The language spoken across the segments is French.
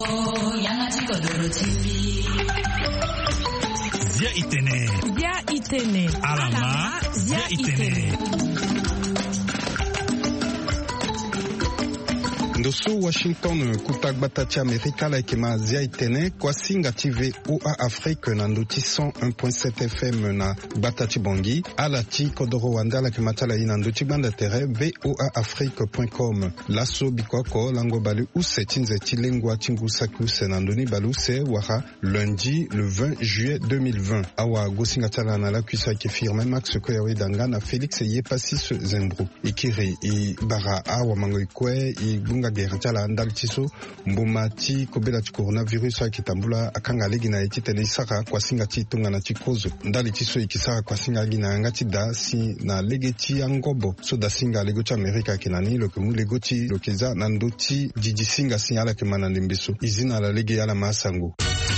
Zia Itene. Alama Zia Itene. Ndosu Washington kutagbatachi Amerika laikema Zia Itene kwa singa TV OA Afrique na nduti 101.7 FM na batachi bongi alati kodoro wanda laikema tala ina nduti banda tere voaafrique.com laso bikwako lango balu use chinze chilengwa chingu sakuse na nduni balu se wara lundi le 20 juillet 2020 awa gosinga tala na la kuisa ke firme Max Koyawe danga na Felix Yepasis Zembro ikiri I bara awa mangoikwe I bunga gerachala ndal tiso mbumati kobela coronavirus akitambula akanga legi na etitele isaka kwa singa chitunga na chikozo ndali tiso ikisaka kwa singa gina ngati da si na legeti angobo so da singa legocha Amerika kinani lokemu legoti lokeza na ndoti jijisinga sinyala kemana ndembeso izina la lege ya la masango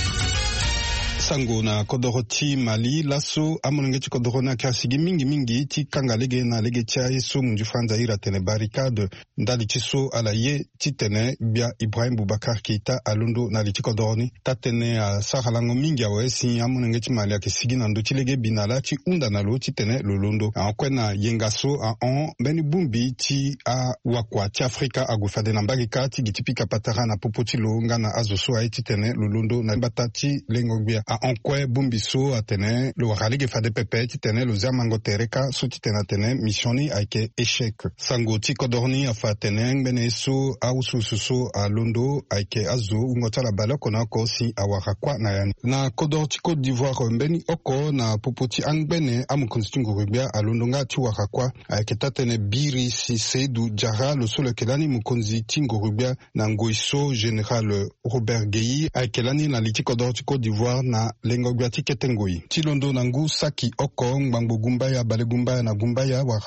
sango na kodoroti Mali laso amonengeti kodorona kasigi mingi ti kangalege na lege tia yeso munju franza ira tene barricade ndali tiso ala ye titene bia Ibrahim Boubacar Keita alondo na liti kodoroni tatene a sahalango mingi awesi amonengeti Mali akisigi na ndochi lege binala ti unda na lo titene lolondo akwena yengaso a on beni bumbi ti a wakwa ti Afrika agufade na mbagika ti gitipika patara na popoti lo ngana azoso a titene lolondo na batati lengogbia onkwe bumbiso atene lo wakalege fade pepe titene lo zamango tereka so titena tene missioni aike échec sango ti kodorni afa tene ngene so ausususo a londo aike azo ungota la baloko na ko si awakakwa na yani na kodor ti Côte d'Ivoire mbeni oko na popoti angbene amukonsitingo rubia a londo nga ti wakakwa aike tatene biri si Seydou Diarra lo solo kelani mukonzi tingo rubia na ngoiso général Robert Gueye aike lani na liti kodor ti Côte d'Ivoire na lengogwa tiketengoi tilondo nangu saki oko ngbango gumbaya bale gumbaya na gumbaya wara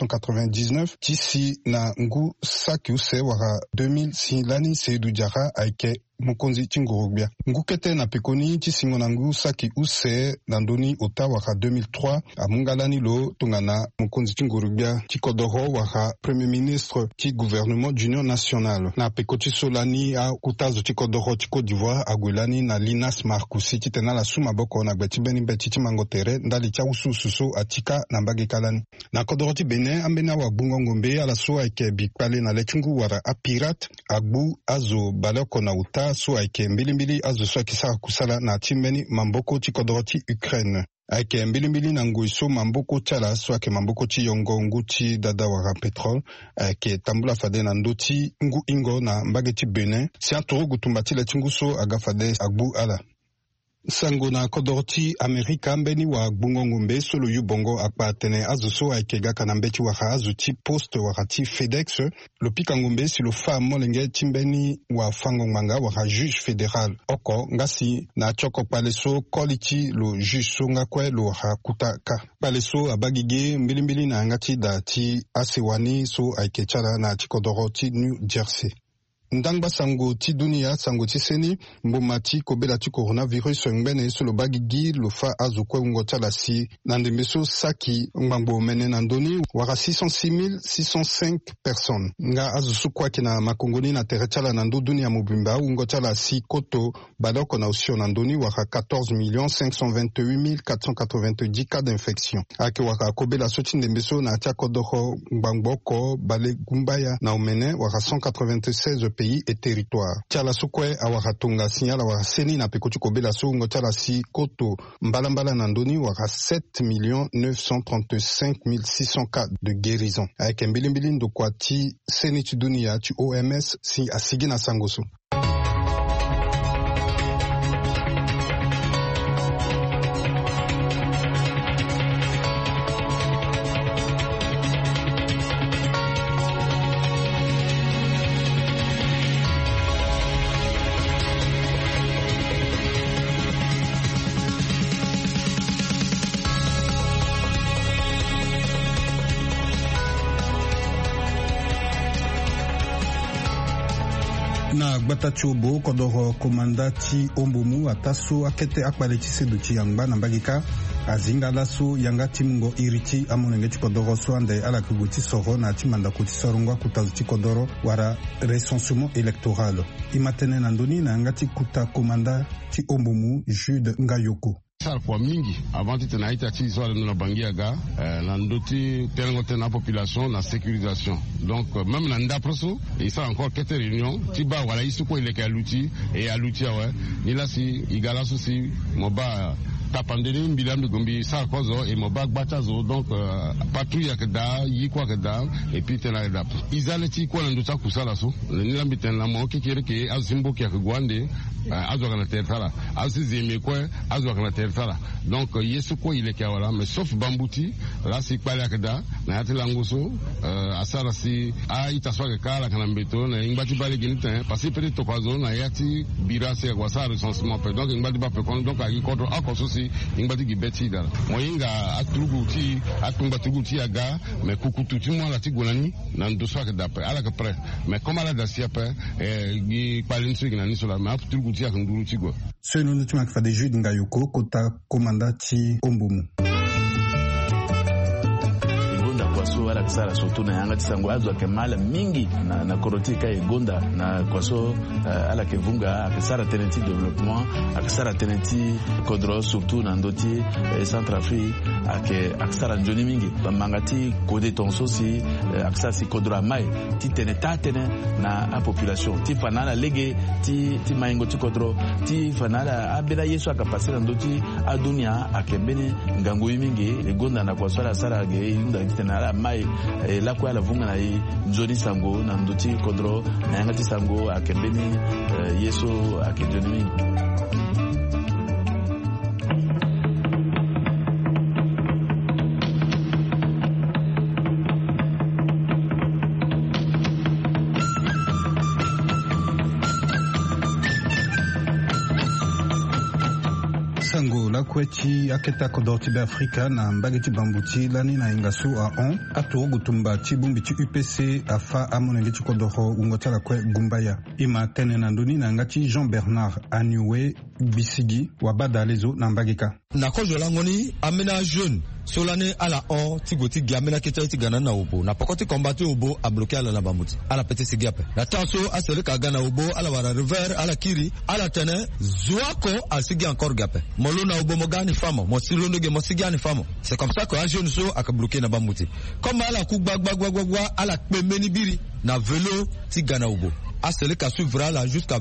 1999 tisi na ngu saki use wara 2000 si lani Seydou Diarra aike mukonzi tingorobia ngukete na pekoni tisingo nangu saki use nandoni ota waka 2003 amungalani lo tungana mukonzi tingorobia tikodoro waka premier ministre ti gouvernement d'union nationale na pekoti solani a kutazo tikodoro ti Côte d'Ivoire agwelani na Linas Marcoussi titena la suma boko na gbeti beni beti ti mangotere ndali tia usususo atika na mbage kalani na kodoro ti Benin ambena wa bungo ngombe ala so aike bikpale na letungu wara a pirate agbu azo baloko na uta so aike mbilimbili azo so akisaka kusala na timbeni mamboko ti kodoro ti Ukraine aike mbilimbili na ngoiso mamboko tala so ake mamboko ti yongo ngu ti dada wara petrol aike tambula fade na ndoti ngu ingo na mbage ti Benin si atoro gutumba ti letungu so aga fade agbu ala sango na kodorti Amerika mbeni wa gbungongombe solo yu bongo akpa tene azuso aikega kana mbeti waka azuti post wakati FedEx lopika ngombe si lo fa molenge timbeni wa fangongmanga waka juge fédéral oko ngasi na choko paleso koliti lo juge so ngakwe lo waka kutaka paleso abagige mbilimbili na ngati da ti asewani so aikechara na tikodoroti New Jersey ndangba sango ti dunia sango ti seni mbuma ti kobela ti coronavirus ngbene so lo bagigi lo fa azo kwe ngota la si na ndembeso saki ngbangbo mene na ndoni waka 606,605 personnes nga azo so kwaki na makongoni na teretala na ndo dunia mobimba ngota la si koto baloko na osio na ndoni waka 14,528,490 cas d'infection ake waka kobela so ti ndembeso na tia kodoro ngbangboko bale gumbaya na omene waka 196 pays et territoire. Tiala sukwe awakatunga signala wa seni na pekoti kobela sungo tiala si koto mbalambala na ndoni waka 7,935,600 cas de guérison. Avec mbilimbili ndo kwa ti seni ti dunia ti OMS si asigi na sangoso. Na gbatachobo kodoro komandati ombomu ataso akete akpaleti seduti yangba na mbagika azinga lasu yanga timungo iriti amunenge tikodoro swande ala kuguti soro na timanda kuti sorongwa kutazuti kodoro wara recensement électoral imatene nandoni na ngati kuta komanda ti ombumu Jude Ngayoko sar kwa mingi avant tena ita ti so na bangia ga na ndoti tengo tena population na sécurisation donc même na ndaproso il ça encore quelques réunions ti ba wala isu ko ile ka luti et aluti ouais ni la si igala so si moba tapandeli mbilambi gombi sa kozo et moba gbatazo donc patrouille akda yikwa akda et puis tena dap izaleti ko ndota kusala so ni lambi tena mo kekere ke azimbo ki akgwande azwa na tertala azizeme ko azwa na tertala donc yesu ko ile ka wala mais sauf bambuti là si pale akda na yatela ngoso asara si itaswa ke kala kana mbeto na ingati bale ginita parce que peut-être to kwazo na yati birase kwa sa recensement donc ingati ba pe kon donc aki kodro akoso si ingati gibeti dala moyinga atumba tuguti aga mais kukututi mo la tigonani na ndoswa ke dape ala ke pre mais comme ala dasia pe gi palinso gina ni sola ma tuguti ak nduru tigo senu nutuma ka de Jude Ngayoko kota komandati ombumu kwaso wala kisara soto na yanga tisango azwa kemala mingi na korotika egonda na kwaso ala kevunga akisara teneti développement akisara teneti kodro surtout na ndoti Centrafrique akisara njoni mingi bamangati kode tonso si akisara si kodro mai ti teneta na a population ti fanala lege ti maingo ti kodro ti fanala abela yesu akapasira ndoti adunia akembeni ngango mingi egonda na kwaso ala sara ge inda tena ala mai la kwa la vunga na njoni sango na ndoti kodro na yangati sango akembeni yesu akejoni sango la kweti aketa kodorti be Afrika na mbageti bambuti lani na ingasu a on atoro gutumba chibumbi chi UPC afa amonenge chikodoro ungotala kwe gumbaya ima tene na ndoni na ngati Jean Bernard Aniwe Bisigi wabada lezo na mbageka na kojo langoni amena jeune solane ala on tigoti gamena keta tigana na obo na pokoti combattre obo a bloquer ala na bambuti ala pete sigiape na tanso asele ka gana obo ala wara river ala kiri ala tene zuako asigi encore gape molona obo mogani famo mo silondo ge mo sigani famo c'est comme ça que un jeune so aka bloquer na bambuti comme ala ku gbagba ala pemeni biri na vélo tigana obo asele ka suivra la jusqu'à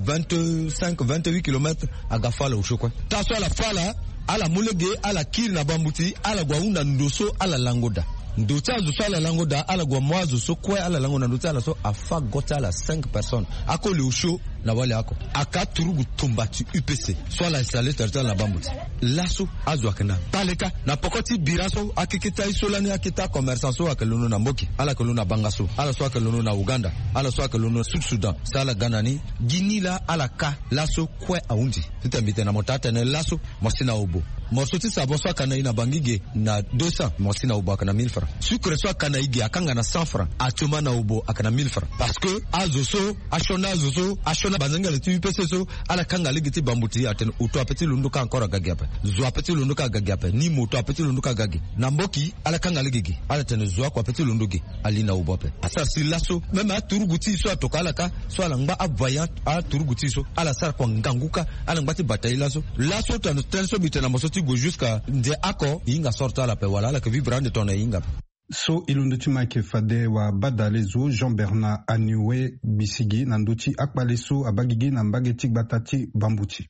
25-28 km à gafala au chokwe tanso ala fala ala mulege ala kiri na bambuti ala gwaunda ndoso ala langoda ndota zo ala langoda ala gwa mwazo so kwe ala langoda ndota ala so afa gota ala 5 personnes ako le usho na wale ako aka turugu tumbati UPC so ala installer territoire na bambuti laso azwa kana paleka na pokoti biraso akikita isolani akita commerçant so akelono na mboki ala kelono na bangaso ala so akelono na Uganda ala so akelono Sud Sudan sala ganani ginila ala ka laso kwe aundi tutambite na motata na laso mosina obo morsoti sabo so kana ina bangige na 200 mosina obo kana 1000 francs sucre so kana igi akanga na 100 francs atuma na obo akana 1000 francs parce que azoso ashona bazanga le UPC so ala kanga legiti bambuti aten uto apeti lunduka encore gagiape zo apeti lunduka gagiape ni moto apeti lunduka gagi na mboki ala kanga legigi ala ten zo kwa apeti lundugi alina ubope asa si laso même aturuguti so atokala ka so ala ngba abvaya aturuguti so ala sar kwa nganguka ala ngbati bataille laso tano tenso bitena mosoti go jusqu'à de ako inga sorta la pe wala ala ke vibrande tona inga so ilunduti make fade wa badalezo Jean Bernard Aniwe Bisigi na nduti akbaleso abagigi na mbageti batati bambuti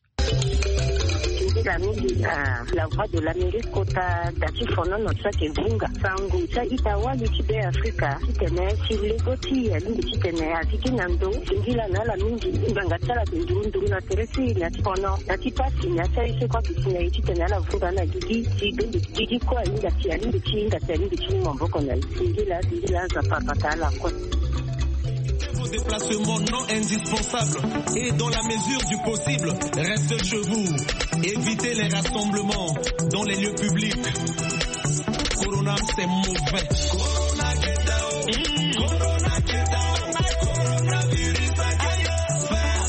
la voix de l'Amérique kota dati fono no tsake vunga sangu cha itawali tibe Afrika kitene chilegoti ya lingi kitene atikinando singila na la mingi nganga tsala ndundu na teresi na tifono na tipasi na tsaise kwa kitene kitene la vunga na gigi kwa linga tia lingi chinga tia lingi chinga mboko na singila za papatala kwa déplacement non indispensable et dans la mesure du possible, restez chez vous. Évitez les rassemblements dans les lieux publics. Corona, c'est mauvais. Corona, get down. Corona, get down. Coronavirus, fais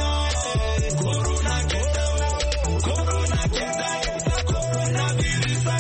attention. Corona, get down. Corona, get down. Coronavirus,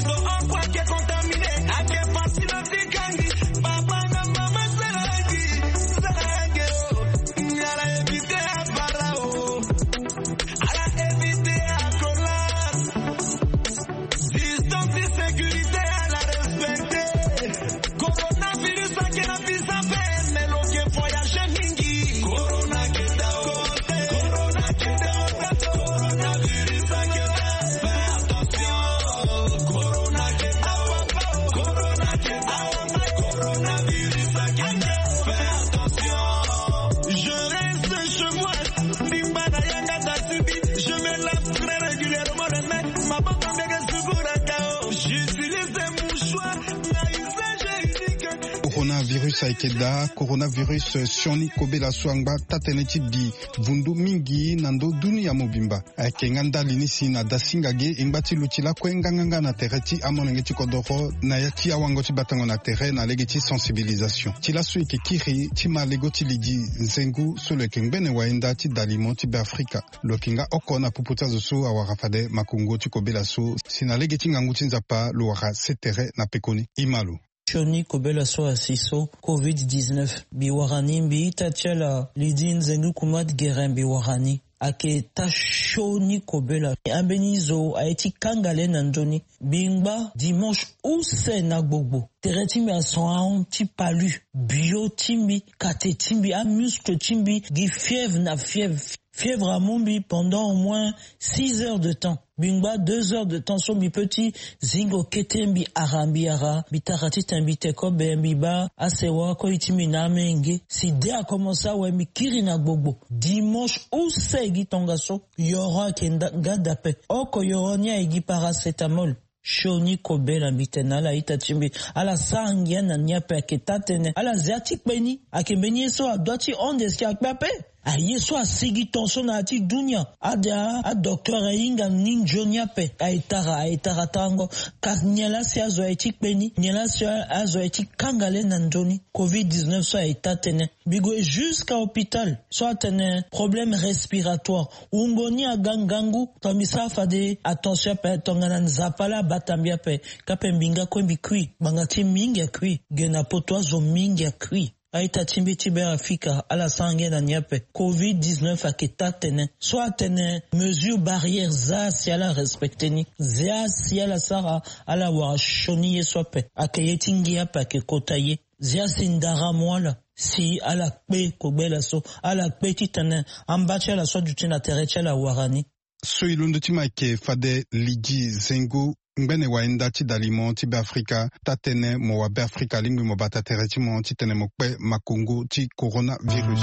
Coronavirus aikeda, coronavirus sioni kobela swangba tateneti bi vundu mingi nando dunia mobimba. Kenganda linisi na dasingage imbati lutila kwenganganga na tereti amonenge tikodoro na yati awango tibatango na terre na legeti sensibilisation. Tila suike kiri tima legoti lidi nzengu sole kengbene waenda ti dalimo ti be Afrika. Lokinga oko na puputa zosu awarafade makungo tikobela so sina legeti nganguti nzapa luwara setere na pekoni imalu. Shoni kobela so asiso COVID-19 biwarani mbi tachala lidin zengu kumad geren biwarani ake ta shoni kobela ambenizo aeti kangale nandoni bingba dimanche ou se na gbogbo tereti mi ason ti palu bio timbi kate timbi a muscle timbi gi fièvre na fièvre à Mumbi pendant au moins 6 heures de temps. Bingba 2 heures de temps sur mi petit zingo ketembi arambiara bitarati tambite ko bembiba asewa ko itimi na menge si de a commencé ouais mi kirina gbogbo dimanche ou segi tongaso yora kenda gadape oko yoronia igi paracetamol shoni kobela bitenala itachimbi ala sangia na nyape ketatene ala ziatik beni akembeni so adoti ondeski akpape aye so asigi tonso na ati dunia a docteur inga ninjonia pe aitara tango kanyela si azo etik beni nyela si azo etik kangale nanjoni COVID-19 so aitatene bigo jusqu'à hôpital so atene problème respiratoire ungoni agangangu tomisa fade attention pe tongana nzapala batambia pe kape mbinga kwembi kui bangati mingi kui gena potwa zo mingi kui aita timbi tibe Afrika ala sangue na nyape COVID-19 aketa tene soit tene mesure barrière za si ala respecteni za si ala sara ala wa shoni yesope akayetingi apa ke kotaye za sindara mwala si ala pe kobela so ala pe titane ambacha la so dutina terecha la warani so ilundo timake fade ligi zengo ngbene waenda ti dalimo ti be Afrika tatene mo wa be Afrika lingwi mo batatere ti mo ti tene mo kpe makongo ti coronavirus.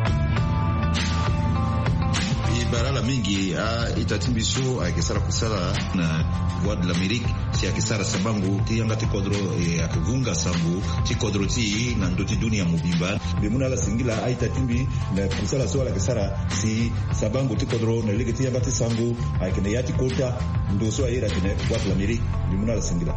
Barala mingi itatimbiso akisara kusala na Voix de l'Amérique si akisara sabangu ti yanga ti kodro akivunga sambu ti kodro ti na ndoti dunia mubimba bimuna la singila itatimbi na kusala so akisara si sabangu ti kodro na lege ti yanga ti sambu akine yati kota ndo so ayira kine Voix de l'Amérique bimuna la singila.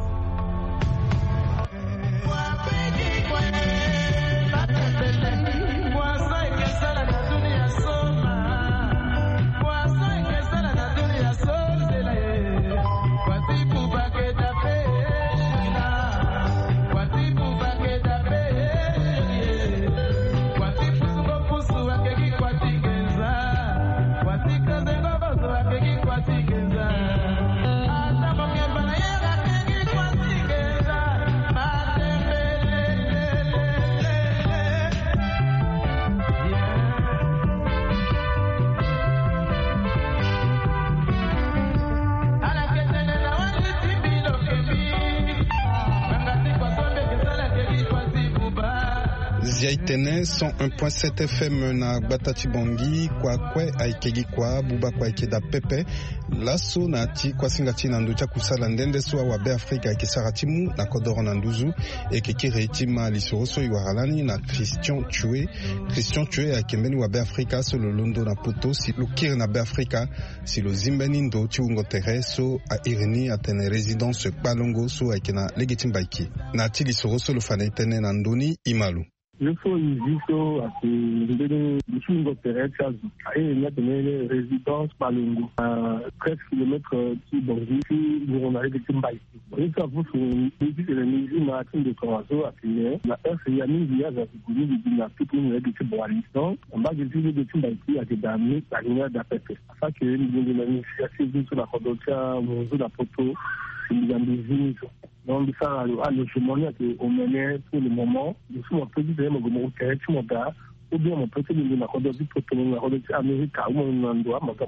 Ziaitene 101.7 FM na Batati Bongi kwa kwe aikegi kwa buba kwa ikeda pepe laso na ti kwa singati na nducha kusala ndende soa wa be Afrika ikisara timu na kodoro na nduzu ekekire itima lisoroso iwaralani na Christian Chue akembeni wa be Afrika so lo londo na poto si lukire na be Afrika si lo zimbeni ndo ti ungo tere so a irini atene residence Palongo so aikena legitimbaiki na ti lisoroso lo fana itene na ndoni imalu. Le faut iziso à ce dishingo terrestre et il y a des résidences Balungu à 13 km qui Bongi qui nous arrive de Timbaï. Et ça vous sont des musiques maritimes de Convention à Piné. La FIAMI via la Gouni du Dinapi pour nous aider à boire. Donc, on va dire de Timbaï à des dames, la ligne d'APP. Afin que nous avons une initiative sur la Kodocha, sur la photo, nous avons des vignes. Donc, ça, l'hégémonie au mener pour le moment, nous sommes un peu différents, mais nous sommes ou bien mon petit de la Kodocha, pour que la Kodocha Amérique, ou mon endroit, mon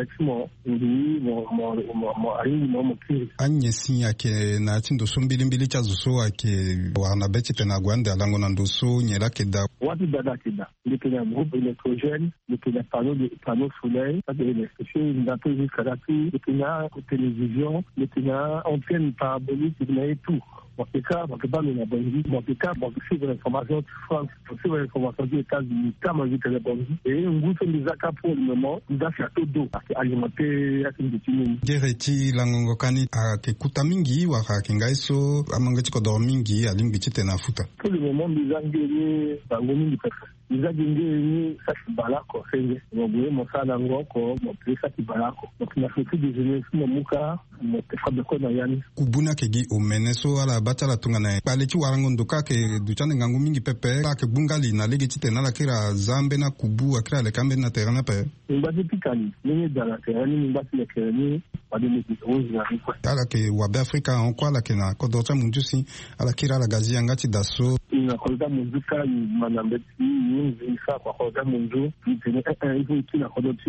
anyesi ake na tindo sumbilimbili cha zuso ake wana beti tena gwande alango na ndoso nyela keda watu dada keda le groupe électrogène le panneau solaire ça des stations d'appel jusqu'à la télévision le antenne parabolique et tout. Bon, c'est ça, on peut pas nous abonner. Bon, c'est ça, bon, c'est l'information de France, c'est l'information des États-Unis, comme on dit que les bonnes. Et on goûte des accords pour le moment, nous avons château d'eau, parce qu'alimenter, à une détenue. Gereti, langongokani, à Kekuta Mingi, ou à Kengaiso, à Mangatiko Dormingi, à Limbiti Tenafuta. Pour le moment, nous avons gagné, dans le monde du pétrole. Nous avons gagné, ça c'est balako, c'est vrai. Nous avons gagné, mon salango, mon plus, ça c'est balako. Donc, nous avons fait des jeunes, mon mouka, mon téfab de Konayani. Kubuna Kegi, au Meneso, à la batala tungana. Paleti warangondo ke duchane ngangu mingi pepe, ke bungali na legiti tena la kira zambe na kubu, akira le kambe na terana pe. Mbati pikali, nini dala terani, mbati le kerani, wadene kitozi na rikwa. Ala ke wabe Afrika, onkwa la ke na kodota munjusi, ala kira la gazi angati daso. Ina kodota munjuka, manambeti, yunzi, kwa kodota munju, itene, ifo iti na kodoti,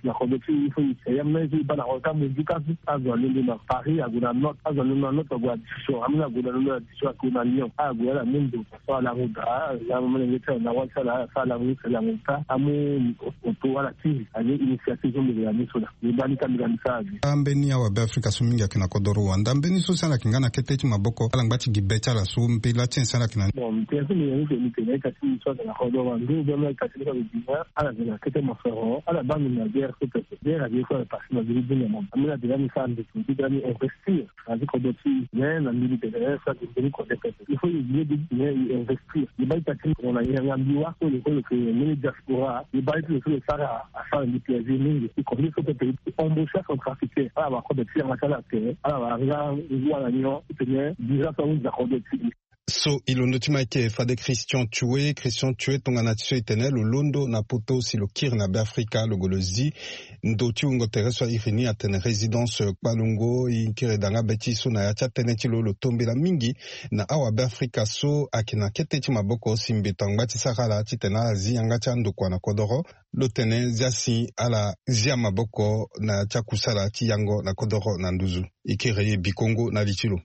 ifo iti, yamna ifo iba na kodota munjuka, azo alende na Paris, aguna not, azo alende na not, agua disho, amina aguna na disho, akuna Lyon, agua la mundu, kwa la ruda, la mwenye na wasa la, sa la ruda, la muta, amu, oto wala tizi, ane initiative de la misola, nibani kamigani saji. Ambeni ya wabe Afrika sumingi ya kina kodoro wanda, ambeni so sana kingana ketechi maboko, alangbachi gibecha la so, mpe la chen sana kina. Bon, mpenzi ni yangu ni kene kasi so na kodoro wanda, bema kasi kwa bidina, ala zina kete mafero, ala bami na guerre sote, guerre ya kwa pasi na bidina mama. Amina de ni sande, bidani investir, azi kodoti, ne na mbili de sa bidini ko depete. Il faut y investir. Il va être on a un ambiwa sur le mini diaspora, il va être sur le Sahara à faire une plaisir mingi. Il convient sur le pays embaucher son trafiqué. À la code de tir à la terre, à la rien, il voit la nuit, il tenait déjà sur une code de tir. So ilondo ike fade Christian tué tongana tiso itenel londo na poto si lo kir na be Afrika lo golozi ndoti ungo tereso irini atene résidence Balungo inkire danga betiso na yacha teneti lo tombela mingi na awa be Afrika so akina keteti maboko simbetangba tisakala titena zi anga chando kwa na kodoro lo tene ziasi ala zia maboko na chakusala ti yango na kodoro na nduzu ikire bikongo na lichilo.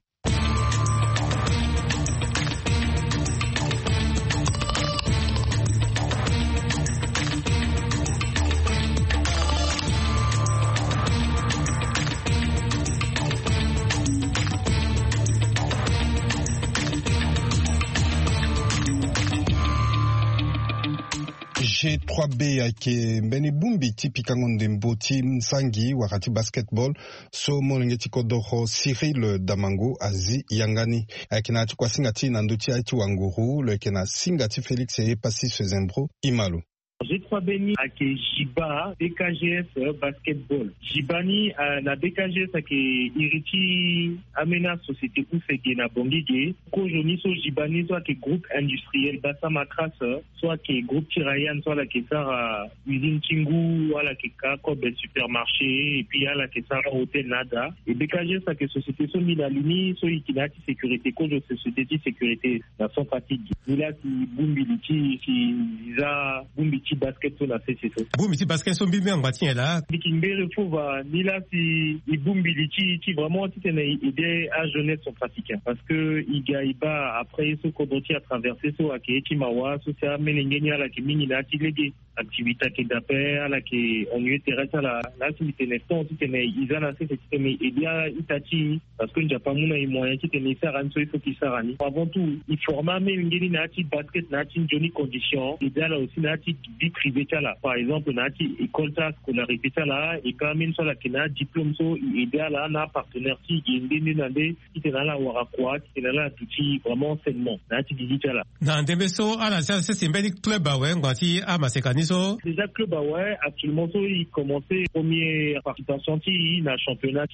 G3B ake mbeni bumbi tipika ngonde mboti msangi wakati basketball so molengeti kodoro Cyril Damango azi yangani akina ati kwa singati na nduti ati wanguru le kena singati Félix et Passi Sezembro Imalo. G3B ake Jiba BKGS basketball. Jibani na BKGS ake iriti amena société oufege na bongige. Ko joni so Jibani so ake groupe industriel basa makras so ake groupe Tirayan so la ke sara usine Chingu ala ke ka kobe supermarché et puis ala ke sara hôtel nada. Et BKGS ake société so milalini so ikinati sécurité ko jo société sécurité na son fatigue. Nila si bumbiliti si za bumbiti basket so la CCO. Bumbiti basket so mbimi ngwati là. Bikimbere fova nila si ibumbiliti ti vraiment ti tena idée à jeunesse son pratiquant parce que igaiba après ce kodoti a traversé so ake kimawa so ça menengeni ala kimini na ti lege activité qui d'appel à la qui on y était resté là si tu n'es ils ont assez c'était mais il y a Itachi parce que n'y a pas moyen moyen qui tenait ça ran il faut qu'il s'arrête avant tout il forma mais ngeli na ti basket na ti jolie condition et là aussi na ti vie privée là par exemple na ti école ta scolarité là et quand même ça là qui na diplôme so idéal là na partenaire qui ndé nandé qui était là wara quoi qui était là tout vraiment seulement na ti digital là na ndembeso ala ça c'est un club ouais ngati a masekaniso déjà club ouais actuellement so il commençait première participation dans le championnat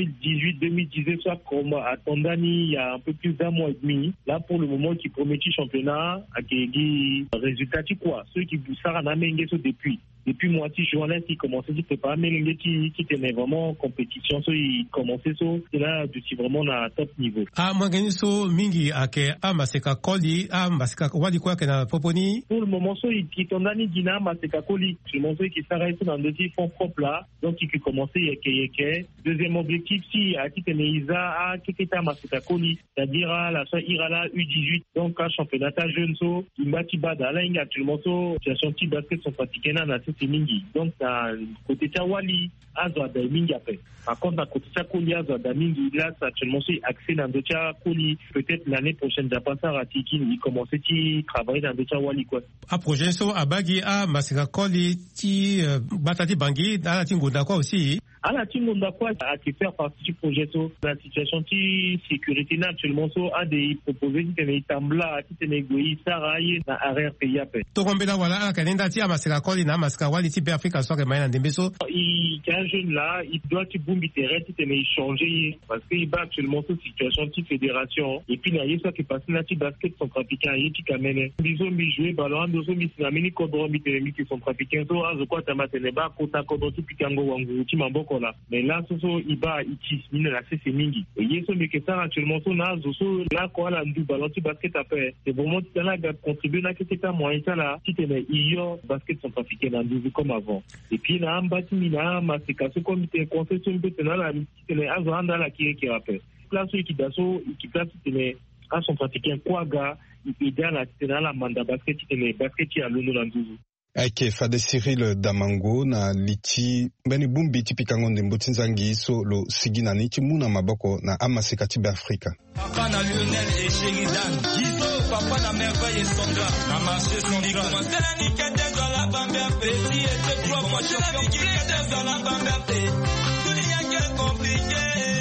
2018-2019 soit comme à Tondani il y a un peu plus d'un mois et demi là pour le moment qui promet championnat à qui résultat quoi ceux qui vous ça na mengeso depuis moitié journée qui commençait c'était pas mais qui tenait vraiment en compétition so il commençait so c'est là depuis vraiment à top niveau mwanganiso mingi ake amaseka koli amaseka wali kwa kana poponi pour le moment so qui Tondani dina maseka koli je montre qui s'arrête dans le fonds propre là donc qui commençait yeke deuxième objectif si à qui tenait Isa à qui était maseka koli c'est-à-dire la so irala U18 donc un championnat jeune so imati bada là il actuellement so situation petit basket sont pratiqués na c'est mingi donc côté Tawali azwa da mingi après par contre à côté Koli azwa da mingi là actuellement c'est accès dans Docha Koli peut-être l'année prochaine d'apasa ratiki il commençait à travailler dans Docha Wali quoi a projet so abagi a masika Koli ti batati bangi dans tingonda quoi aussi à la tingonda quoi à qui faire partie du projet so la situation de sécurité actuellement so a des proposés qui tenait tambla qui tenait goyi saraye na arrière pays après to kombela wala kanenda ti masika Koli na masika wali ti Afrique so que maina ndembeso il un jeune là il doit ti bumbi terrain ti tenait changer parce qu'il bat actuellement cette situation de fédération et puis là il y a ça qui passe là ti basket sont pratiqués et qui kamene disons mi jouer ballon dozo mi sinamini kodro mi tenemi qui sont pratiqués so azo kwa tamatene ba kota kodro ti pikango wangu ti mamboko là mais là so iba ichi mine la c'est mingi et yeso mi que ça actuellement so na so là quoi la ndu ballon ti basket après c'est vraiment là ga contribuer na que c'est moyen ça là ti tenait iyo basket sont pratiqués dans du comme avant et puis na mbati mina masika so comité concession peut-être là tenait azanda la qui rappelle place qui daso qui place tenait à son pratiquer quoi ga idéal à la manda basket tenait basket à l'eau dans du ake fade Cyril Damango na liti beni bumbi tipikango ndembo tinzangi so lo sigina ni timuna maboko na amaseka tibe Afrika papa na Lionel et Sheridan Gizo papa na merveille et Songa na marché Songa commencera ni kete dans la bambe petit et te propre champion qui est dans la bambe tout n'y a que compliqué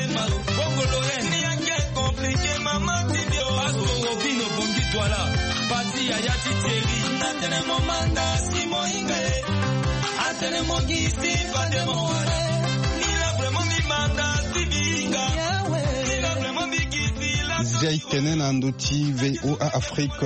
Bongolore n'y a que compliqué maman tibio aso obino bongi toi là parti ayati teri na tene momanda simo inge atene mongi si fade moare ila vraiment mi manda sibinga ila vraiment mi kisila Ziaitene na ndoti VOA Afrique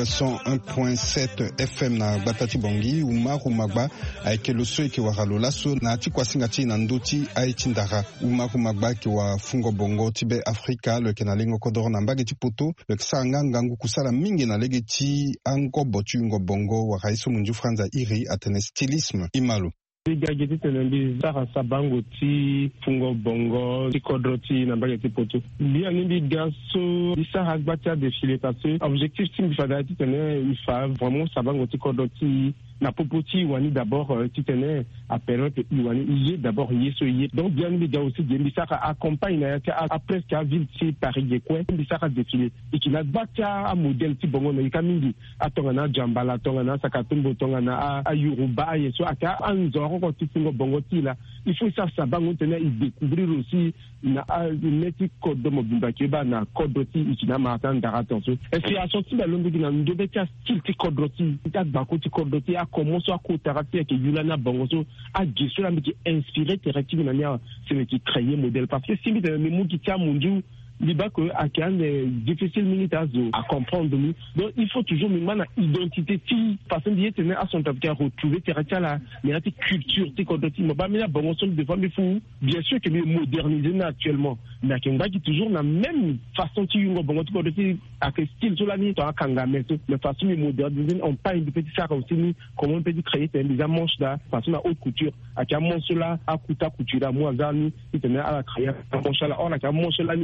101.7 FM na Batati Bongi Umaru Magba aike loso eke waralola so na ati kwa singati na ndoti aichindara Umaru Magba ki wa fungo bongo tibe Afrika le kenalingo kodoro na mbage tipoto le kisanga ngangu kusala mingi na lege ti ango botu ngo bongo wa raiso munju franza iri atene stylisme imalu Gageti tenembi sara sabango ti fungo bongo ti kodroti na bageti poto bien nimbi gaso isa hagbatia défilé parce que objectif tim fadati tene il fa vraiment sabango ti kodroti na popoti wani d'abord ti tene a période wani il d'abord yeso yé donc bien nimbi ga aussi bien sara accompagne na à presque à ville ti Paris de quoi nimbi sara défilé et qui na batia a modèle ti bongo na ikamindi atonga na jambala tonga na sakatumbo tonga na a Yoruba yeso aka anzo quand tu fais bongo là il faut ça sabango tenir il découvrir aussi na meti code de mobimba keba na code ti ikina matan daraton so inspiration ti balongo na ndobe ta style ti code ti ta bako ti code ti a commencer à cotarati que yulana bongo so a gesso la qui inspiré directement na nia c'est qui créer modèle parce que si mi de mo qui tia mundu liba que à can difficile minutes à comprendre donc il faut toujours une identité qui façon d'y tenir à son temps retrouver terrain là mais la culture ti kodoti mo ba mi la bon son de famille fou bien sûr que moderniser actuellement mais kenga qui toujours la même façon ti ngo bon ti kodoti à que style sur la ni to kanga mais de façon moderniser on pas une petite ça aussi ni comment on peut créer des manches là façon la haute couture à ka manche là à couture moi zani qui tenait à la créer manche là on a ka manche là ni ça ni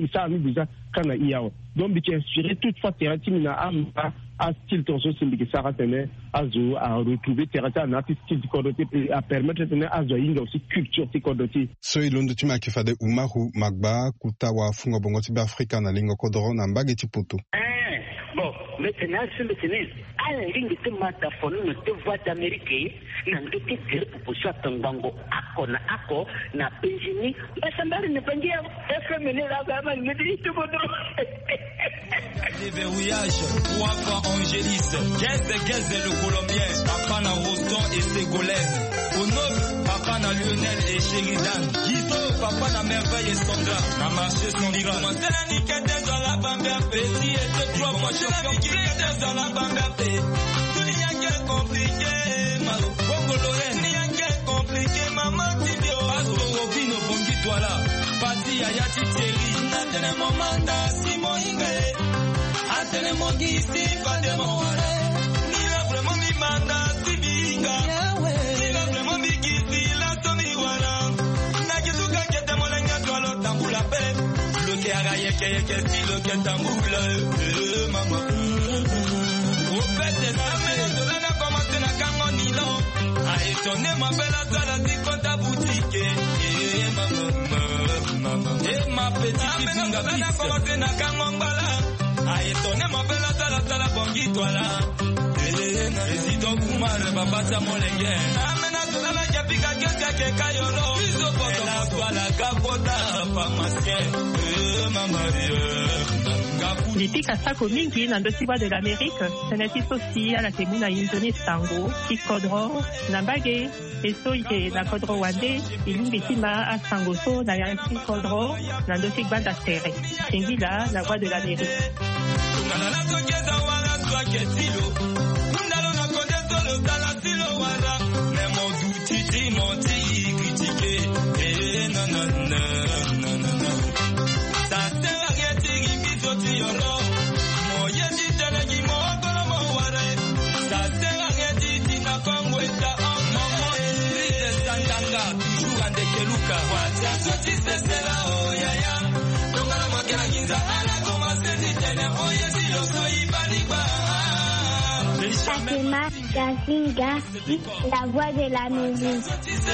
déjà kana iao donc qui inspiré toutefois terati na amba à style torso simbiki sara tene azo à retrouver terati na style kodoti à permettre tene azo inga aussi culture kodoti so ilondo tima kifade Umaru Magba kutawa fungo bongo tibe Afrika na lingo kodoro na mbage tiputu bon maintenant sur le tennis à la ligne de mataphone de voix d'Amérique nan de titre pour soit tango ako na Benjamin basambari ne pangia FM ne la gama ne dit tout bon les verrouillages Wafa Angélis Gaz le Colombien Apana Roston et Ségolène Onov Apana Lionel et Sheridan Guido Papa na merveille et Sandra na marché son rival Mantelani kete dans la bambia petit et deux trois fois champion qui est dans la bambia tout n'y a que compliqué malo Congolais n'y a que compliqué maman Tibio Astro Robino Bongi toi là Pati Ayati Thierry Natene Momanda Simon Ingé Atene Mongi Sifa de Moare il a vraiment mis manda Sibinga il a vraiment mis Gizi la Tony Wala Nakizuka Kete Molenga Twalo Tambula Pe le Keraye Keye Stilo Ketambula maman au fait des amènes de la commencé na Kango Nilo a étonné ma belle Atala di Konta boutique maman et ma petite Binga Bisa commencé na Kango Mbala a étonné ma belle Atala Bongi toi là président Kumar Babata Molenge amena tola la kapika keke kayolo biso poto la swala kapota pharmacien maman Depuis Kasako Mingi, dans le Tiwa de l'Amérique, c'est un aussi à la Temuna Indonais Tango, qui Kodro, Nambage, et Soye, la Kodro Wande, et Lumbitima à Sangoso, dans la Kodro, dans le Tigba d'Astere. C'est là, la voix de l'Amérique. Fatima Gazinga, la voix de la musique.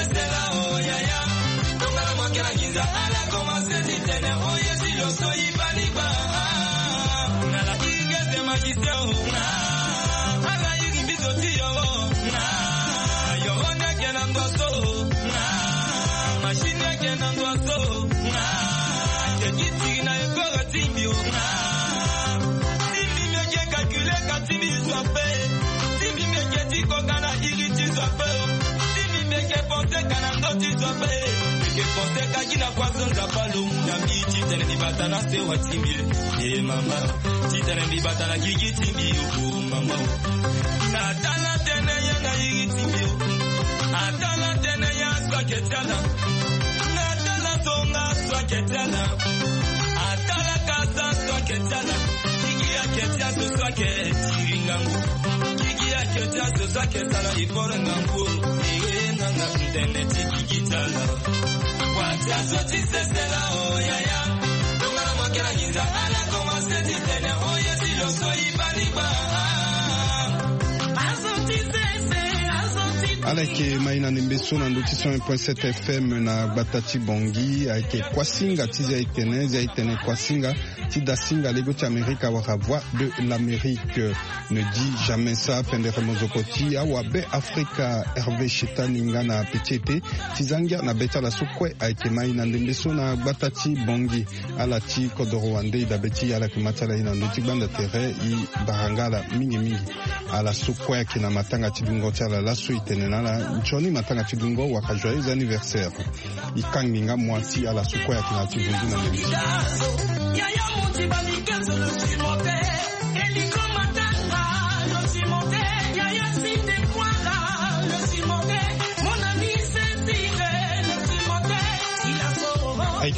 Aleke maina nembeso na notition 1.7 FM na Batati Bongi aike kwasinga tizi aitene kwasinga tida singa lego ti Amerika waka voix de l'Amérique ne dit jamais ça pendere mozokoti awa be Afrika Hervé Chitaninga na petiete tizangia na beta la sokwe aike maina nembeso na Batati Bongi ala ti kodoro wande da beti ala kimatala ina ndoti banda tere I barangala mingi ala sokwe kina matanga tidungo tala la suite nala Johnny matanga tidungo waka joyeux anniversaire ikanginga mwati ala sokwe kina tidungo na ndoti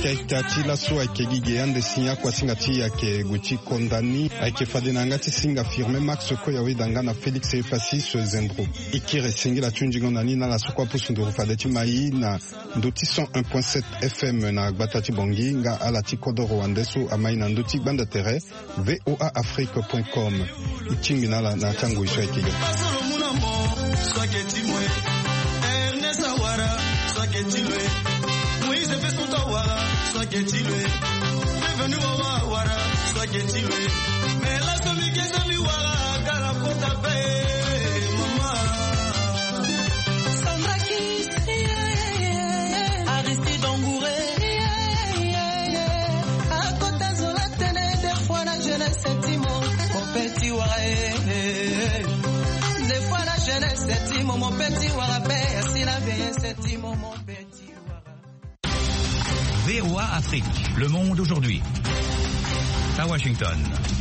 kaita tila so ake gige ande sinya kwa singa ti ake guchi kondani ake fadena ngati singa firme max ko yawe dangana Felix Efasis Zendro ikire singila tunjinga nina la sokwa pusundu fadeti mai na ndoti 101.7 FM na Batati Bongi nga ala ti kodoro wandeso amai na ndoti banda tere voaafrique.com ichingina la na tango isho ake VOA Afrique, le monde aujourd'hui. À Washington.